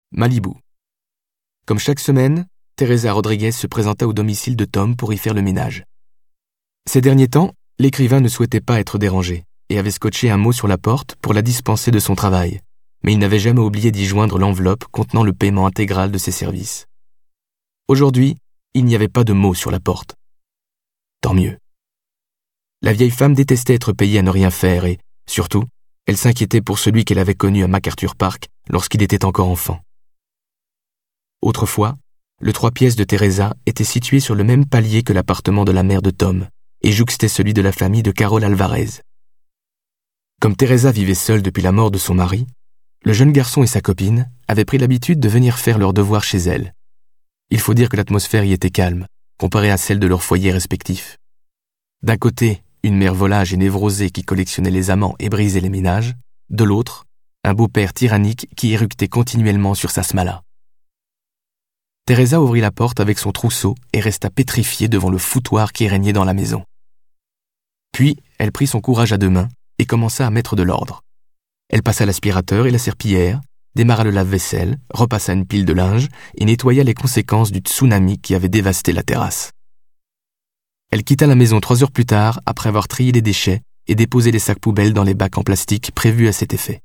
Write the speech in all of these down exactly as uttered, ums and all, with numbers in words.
Malibu. Comme chaque semaine, Teresa Rodriguez se présenta au domicile de Tom pour y faire le ménage. Ces derniers temps, l'écrivain ne souhaitait pas être dérangé et avait scotché un mot sur la porte pour la dispenser de son travail, mais il n'avait jamais oublié d'y joindre l'enveloppe contenant le paiement intégral de ses services. Aujourd'hui, il n'y avait pas de mot sur la porte. Tant mieux. La vieille femme détestait être payée à ne rien faire et, surtout, elle s'inquiétait pour celui qu'elle avait connu à MacArthur Park lorsqu'il était encore enfant. Autrefois, le trois pièces de Teresa était situé sur le même palier que l'appartement de la mère de Tom et jouxtait celui de la famille de Carol Alvarez. Comme Teresa vivait seule depuis la mort de son mari, le jeune garçon et sa copine avaient pris l'habitude de venir faire leurs devoirs chez elle. Il faut dire que l'atmosphère y était calme, comparée à celle de leurs foyers respectifs. D'un côté, une mère volage et névrosée qui collectionnait les amants et brisait les ménages, de l'autre, un beau-père tyrannique qui éructait continuellement sur sa smala. Teresa ouvrit la porte avec son trousseau et resta pétrifiée devant le foutoir qui régnait dans la maison. Puis, elle prit son courage à deux mains et commença à mettre de l'ordre. Elle passa l'aspirateur et la serpillière, démarra le lave-vaisselle, repassa une pile de linge et nettoya les conséquences du tsunami qui avait dévasté la terrasse. Elle quitta la maison trois heures plus tard après avoir trié les déchets et déposé les sacs poubelles dans les bacs en plastique prévus à cet effet.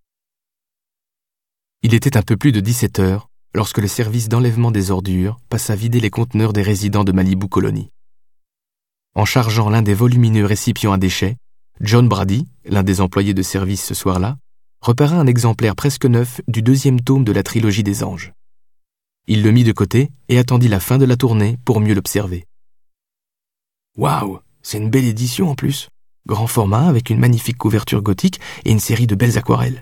Il était un peu plus de dix-sept heures lorsque le service d'enlèvement des ordures passa vider les conteneurs des résidents de Malibu Colony. En chargeant l'un des volumineux récipients à déchets, John Brady, l'un des employés de service ce soir-là, repéra un exemplaire presque neuf du deuxième tome de la trilogie des anges. Il le mit de côté et attendit la fin de la tournée pour mieux l'observer. Waouh, c'est une belle édition en plus. Grand format avec une magnifique couverture gothique et une série de belles aquarelles.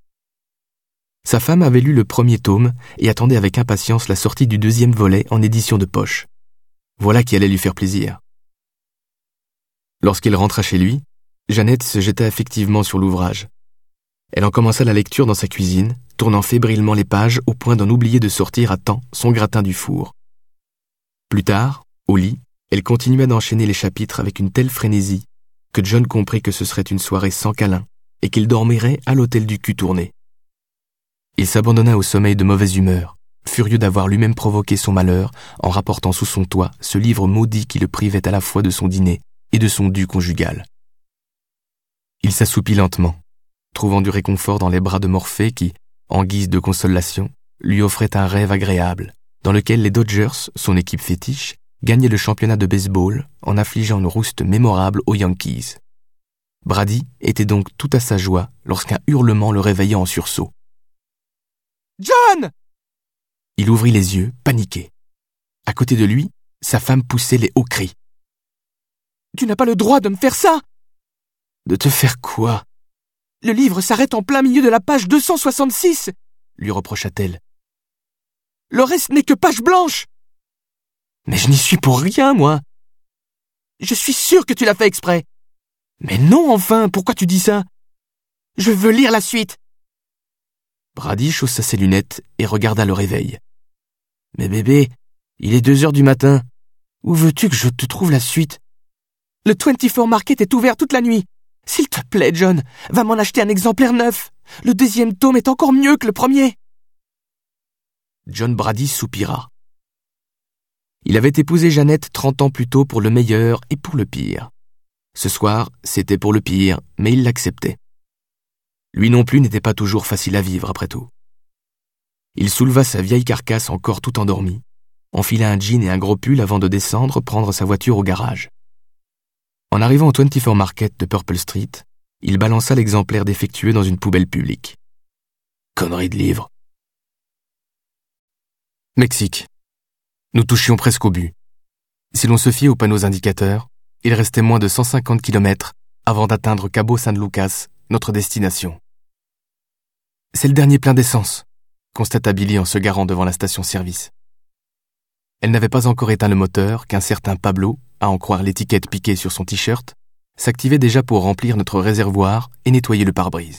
Sa femme avait lu le premier tome et attendait avec impatience la sortie du deuxième volet en édition de poche. Voilà qui allait lui faire plaisir. Lorsqu'il rentra chez lui, Jeannette se jeta effectivement sur l'ouvrage. Elle en commença la lecture dans sa cuisine, tournant fébrilement les pages au point d'en oublier de sortir à temps son gratin du four. Plus tard, au lit, elle continua d'enchaîner les chapitres avec une telle frénésie que John comprit que ce serait une soirée sans câlin et qu'il dormirait à l'hôtel du cul tourné. Il s'abandonna au sommeil de mauvaise humeur, furieux d'avoir lui-même provoqué son malheur en rapportant sous son toit ce livre maudit qui le privait à la fois de son dîner et de son dû conjugal. Il s'assoupit lentement, trouvant du réconfort dans les bras de Morphée qui, en guise de consolation, lui offrait un rêve agréable, dans lequel les Dodgers, son équipe fétiche, gagnaient le championnat de baseball en affligeant une rouste mémorable aux Yankees. Brady était donc tout à sa joie lorsqu'un hurlement le réveilla en sursaut. « John !» Il ouvrit les yeux, paniqué. À côté de lui, sa femme poussait les hauts cris. « Tu n'as pas le droit de me faire ça !»« De te faire quoi ?»« Le livre s'arrête en plein milieu de la page deux cent soixante-six !» lui reprocha-t-elle. « Le reste n'est que page blanche !»« Mais je n'y suis pour rien, moi !»« Je suis sûr que tu l'as fait exprès !»« Mais non, enfin, pourquoi tu dis ça ?»« Je veux lire la suite !» Brady chaussa ses lunettes et regarda le réveil. « Mais bébé, il est deux heures du matin. Où veux-tu que je te trouve la suite ? Le vingt-quatre Market est ouvert toute la nuit. S'il te plaît, John, va m'en acheter un exemplaire neuf. Le deuxième tome est encore mieux que le premier. » John Brady soupira. Il avait épousé Jeannette trente ans plus tôt pour le meilleur et pour le pire. Ce soir, c'était pour le pire, mais il l'acceptait. Lui non plus n'était pas toujours facile à vivre, après tout. Il souleva sa vieille carcasse encore tout endormie, enfila un jean et un gros pull avant de descendre prendre sa voiture au garage. En arrivant au vingt-quatre Market de Purple Street, il balança l'exemplaire défectueux dans une poubelle publique. Connerie de livre. Mexique. Nous touchions presque au but. Si l'on se fiait aux panneaux indicateurs, il restait moins de cent cinquante kilomètres avant d'atteindre Cabo San Lucas, notre destination. « C'est le dernier plein d'essence », constata Billy en se garant devant la station-service. Elle n'avait pas encore éteint le moteur qu'un certain Pablo, à en croire l'étiquette piquée sur son t-shirt, s'activait déjà pour remplir notre réservoir et nettoyer le pare-brise.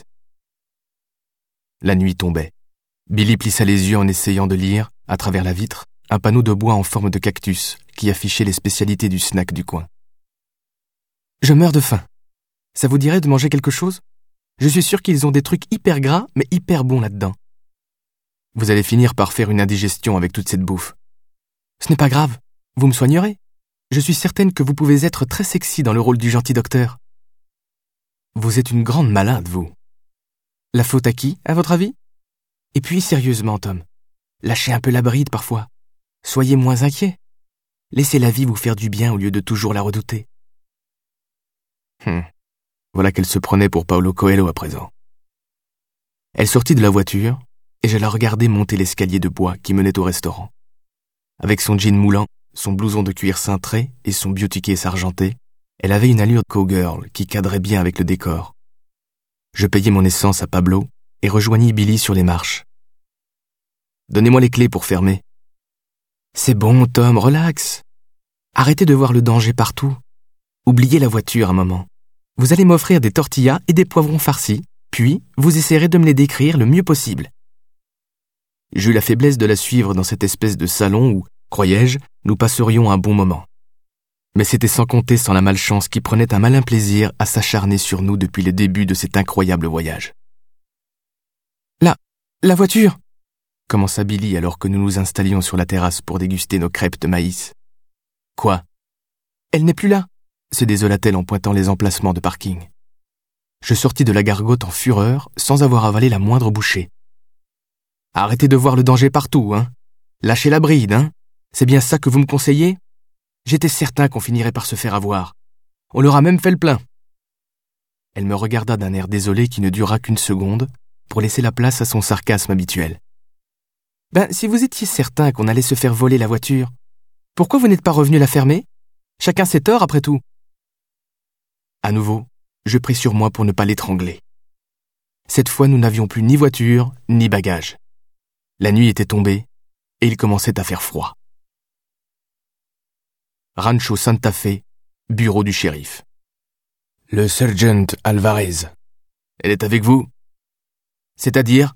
La nuit tombait. Billy plissa les yeux en essayant de lire, à travers la vitre, un panneau de bois en forme de cactus qui affichait les spécialités du snack du coin. « Je meurs de faim. Ça vous dirait de manger quelque chose ? Je suis sûr qu'ils ont des trucs hyper gras, mais hyper bons là-dedans. » Vous allez finir par faire une indigestion avec toute cette bouffe. Ce n'est pas grave, vous me soignerez. Je suis certaine que vous pouvez être très sexy dans le rôle du gentil docteur. Vous êtes une grande malade, vous. La faute à qui, à votre avis? Et puis, sérieusement, Tom, lâchez un peu la bride parfois. Soyez moins inquiet. Laissez la vie vous faire du bien au lieu de toujours la redouter. Hum. Voilà qu'elle se prenait pour Paulo Coelho à présent. Elle sortit de la voiture, et je la regardai monter l'escalier de bois qui menait au restaurant. Avec son jean moulant, son blouson de cuir cintré et son beauty case argenté, elle avait une allure de cowgirl qui cadrait bien avec le décor. Je payai mon essence à Pablo et rejoignis Billy sur les marches. « Donnez-moi les clés pour fermer. »« C'est bon, Tom, relax. Arrêtez de voir le danger partout. Oubliez la voiture un moment. Vous allez m'offrir des tortillas et des poivrons farcis, puis vous essaierez de me les décrire le mieux possible. » J'eus la faiblesse de la suivre dans cette espèce de salon où, croyais-je, nous passerions un bon moment. Mais c'était sans compter sans la malchance qui prenait un malin plaisir à s'acharner sur nous depuis le début de cet incroyable voyage. « Là, la voiture !» commença Billy alors que nous nous installions sur la terrasse pour déguster nos crêpes de maïs. « Quoi ? Elle n'est plus là !» se désola-t-elle en pointant les emplacements de parking. Je sortis de la gargote en fureur sans avoir avalé la moindre bouchée. « Arrêtez de voir le danger partout, hein. Lâchez la bride, hein. C'est bien ça que vous me conseillez ? J'étais certain qu'on finirait par se faire avoir. On leur a même fait le plein. » Elle me regarda d'un air désolé qui ne dura qu'une seconde pour laisser la place à son sarcasme habituel. « Ben, si vous étiez certain qu'on allait se faire voler la voiture, pourquoi vous n'êtes pas revenu la fermer ? Chacun ses torts après tout. » À nouveau, je pris sur moi pour ne pas l'étrangler. Cette fois, nous n'avions plus ni voiture, ni bagages. La nuit était tombée et il commençait à faire froid. Rancho Santa Fe, bureau du shérif. « Le sergent Alvarez. Elle est avec vous ? » ?»« C'est-à-dire ?»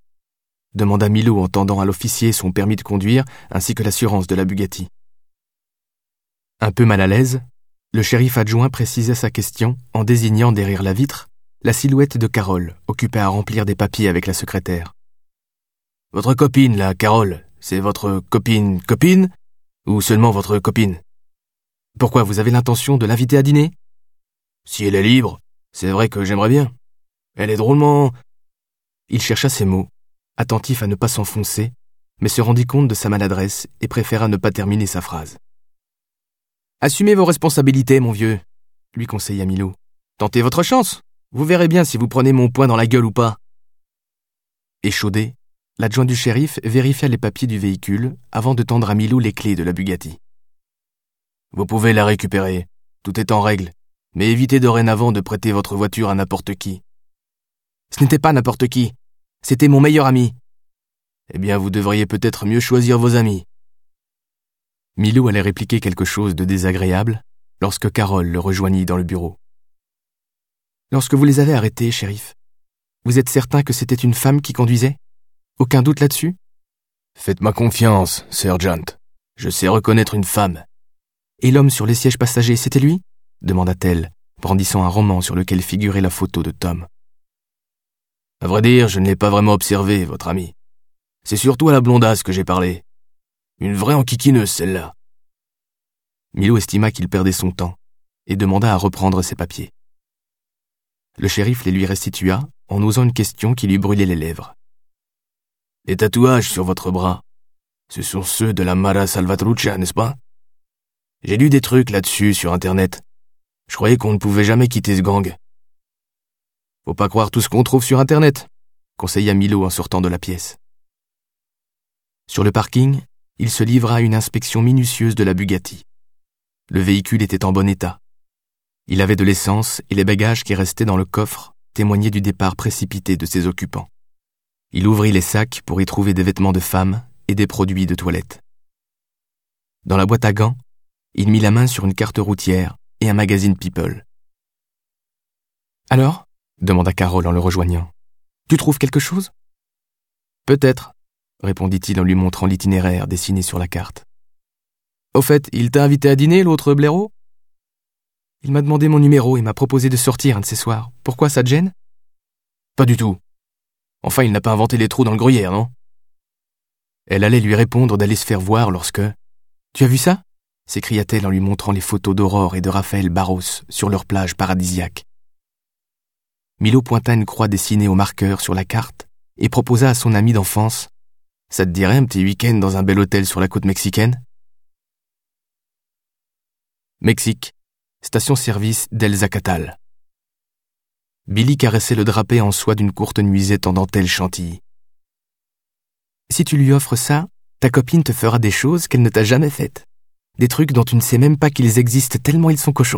demanda Milo en tendant à l'officier son permis de conduire ainsi que l'assurance de la Bugatti. Un peu mal à l'aise, le shérif adjoint précisait sa question en désignant derrière la vitre la silhouette de Carole, occupée à remplir des papiers avec la secrétaire. « Votre copine, là, Carole, c'est votre copine copine ou seulement votre copine ? Pourquoi, vous avez l'intention de l'inviter à dîner ? Si elle est libre, c'est vrai que j'aimerais bien. Elle est drôlement... » Il chercha ses mots, attentif à ne pas s'enfoncer, mais se rendit compte de sa maladresse et préféra ne pas terminer sa phrase. « Assumez vos responsabilités, mon vieux, » lui conseilla Milo. « Tentez votre chance, vous verrez bien si vous prenez mon poing dans la gueule ou pas. » Échaudé, l'adjoint du shérif vérifia les papiers du véhicule avant de tendre à Milo les clés de la Bugatti. « Vous pouvez la récupérer, tout est en règle, mais évitez dorénavant de prêter votre voiture à n'importe qui. »« Ce n'était pas n'importe qui, c'était mon meilleur ami. »« Eh bien, vous devriez peut-être mieux choisir vos amis. » Milo allait répliquer quelque chose de désagréable lorsque Carole le rejoignit dans le bureau. « Lorsque vous les avez arrêtés, shérif, vous êtes certain que c'était une femme qui conduisait ? Aucun doute là-dessus ? » ?»« Faites-moi confiance, sergent. Je sais reconnaître une femme. »« Et l'homme sur les sièges passagers, c'était lui ? » demanda-t-elle, brandissant un roman sur lequel figurait la photo de Tom. « À vrai dire, je ne l'ai pas vraiment observé, votre ami. C'est surtout à la blondasse que j'ai parlé. Une vraie enquiquineuse, celle-là. » Milo estima qu'il perdait son temps et demanda à reprendre ses papiers. Le shérif les lui restitua en osant une question qui lui brûlait les lèvres. « Les tatouages sur votre bras, ce sont ceux de la Mara Salvatrucha, n'est-ce pas ? J'ai lu des trucs là-dessus sur Internet. Je croyais qu'on ne pouvait jamais quitter ce gang. »« Faut pas croire tout ce qu'on trouve sur Internet, » conseilla Milo en sortant de la pièce. Sur le parking, il se livra à une inspection minutieuse de la Bugatti. Le véhicule était en bon état. Il avait de l'essence et les bagages qui restaient dans le coffre témoignaient du départ précipité de ses occupants. Il ouvrit les sacs pour y trouver des vêtements de femme et des produits de toilette. Dans la boîte à gants, il mit la main sur une carte routière et un magazine People. « Alors ?» demanda Carole en le rejoignant. « Tu trouves quelque chose ?»« Peut-être, » répondit-il en lui montrant l'itinéraire dessiné sur la carte. « Au fait, il t'a invité à dîner, l'autre blaireau ? » « Il m'a demandé mon numéro et m'a proposé de sortir un de ces soirs. Pourquoi, ça te gêne ? » « Pas du tout. Enfin, il n'a pas inventé les trous dans le gruyère, non ? Elle allait lui répondre d'aller se faire voir lorsque... « Tu as vu ça ?» s'écria-t-elle en lui montrant les photos d'Aurore et de Raphaël Barros sur leur plage paradisiaque. Milo pointa une croix dessinée au marqueur sur la carte et proposa à son ami d'enfance « Ça te dirait un petit week-end dans un bel hôtel sur la côte mexicaine ?» Mexique, station-service d'El Zacatal. Billy caressait le drapé en soie d'une courte nuisette en dentelle chantilly. « Si tu lui offres ça, ta copine te fera des choses qu'elle ne t'a jamais faites. Des trucs dont tu ne sais même pas qu'ils existent tellement ils sont cochons. »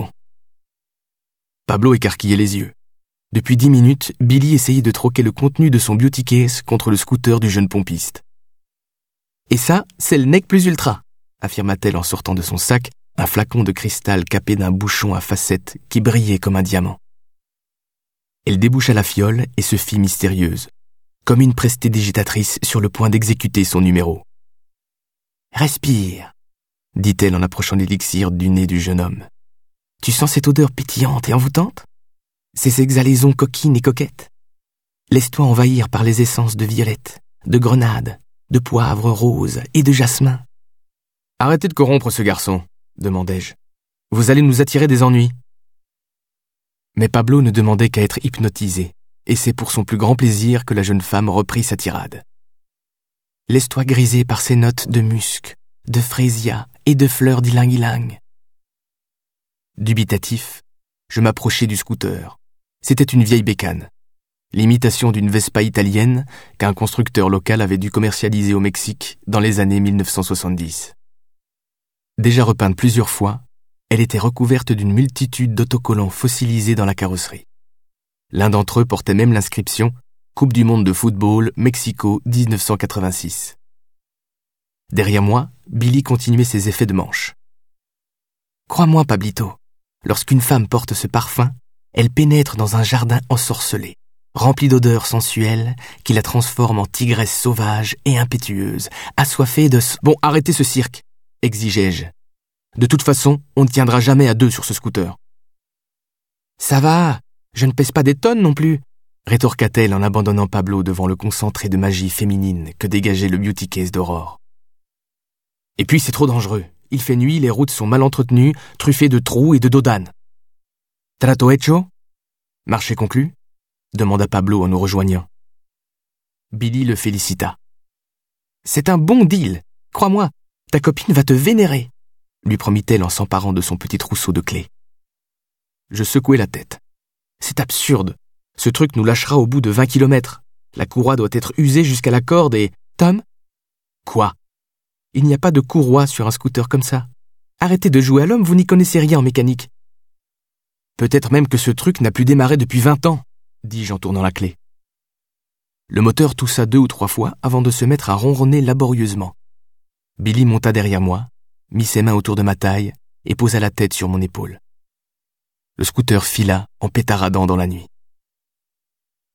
Pablo écarquillait les yeux. Depuis dix minutes, Billy essayait de troquer le contenu de son beauty case contre le scooter du jeune pompiste. « Et ça, c'est le Nec Plus Ultra », affirma-t-elle en sortant de son sac un flacon de cristal capé d'un bouchon à facettes qui brillait comme un diamant. Elle déboucha la fiole et se fit mystérieuse, comme une prestidigitatrice sur le point d'exécuter son numéro. « Respire », dit-elle en approchant l'élixir du nez du jeune homme. « Tu sens cette odeur pétillante et envoûtante ? Ces exhalaisons coquines et coquettes ? Laisse-toi envahir par les essences de violette, de grenade, de poivre rose et de jasmin. »« Arrêtez de corrompre ce garçon, » demandai-je. « Vous allez nous attirer des ennuis. » Mais Pablo ne demandait qu'à être hypnotisé, et c'est pour son plus grand plaisir que la jeune femme reprit sa tirade. « Laisse-toi griser par ces notes de musc, de frésia et de fleurs d'ylang-ylang. » Dubitatif, je m'approchai du scooter. C'était une vieille bécane, l'imitation d'une Vespa italienne qu'un constructeur local avait dû commercialiser au Mexique dans les années mille neuf cent soixante-dix. Déjà repeinte plusieurs fois, elle était recouverte d'une multitude d'autocollants fossilisés dans la carrosserie. L'un d'entre eux portait même l'inscription « Coupe du monde de football, Mexico dix-neuf cent quatre-vingt-six ». Derrière moi, Billy continuait ses effets de manche. « Crois-moi, Pablito, lorsqu'une femme porte ce parfum, elle pénètre dans un jardin ensorcelé, rempli d'odeurs sensuelles qui la transforment en tigresse sauvage et impétueuse, assoiffée de... S- bon, arrêtez ce cirque, exigeai-je. De toute façon, on ne tiendra jamais à deux sur ce scooter. Ça va, je ne pèse pas des tonnes non plus, rétorqua-t-elle en abandonnant Pablo devant le concentré de magie féminine que dégageait le beauty case d'Aurore. Et puis c'est trop dangereux. Il fait nuit, les routes sont mal entretenues, truffées de trous et de dos d'âne. Trato hecho? Marché conclu? Demanda Pablo en nous rejoignant. Billy le félicita. C'est un bon deal. Crois-moi, ta copine va te vénérer, lui promit-elle en s'emparant de son petit trousseau de clés. Je secouai la tête. C'est absurde. Ce truc nous lâchera au bout de vingt kilomètres. La courroie doit être usée jusqu'à la corde et... Tom? Quoi? Il n'y a pas de courroie sur un scooter comme ça. Arrêtez de jouer à l'homme, vous n'y connaissez rien en mécanique. Peut-être même que ce truc n'a plus démarré depuis vingt ans, dis-je en tournant la clé. Le moteur toussa deux ou trois fois avant de se mettre à ronronner laborieusement. Billy monta derrière moi, mit ses mains autour de ma taille et posa la tête sur mon épaule. Le scooter fila en pétaradant dans la nuit.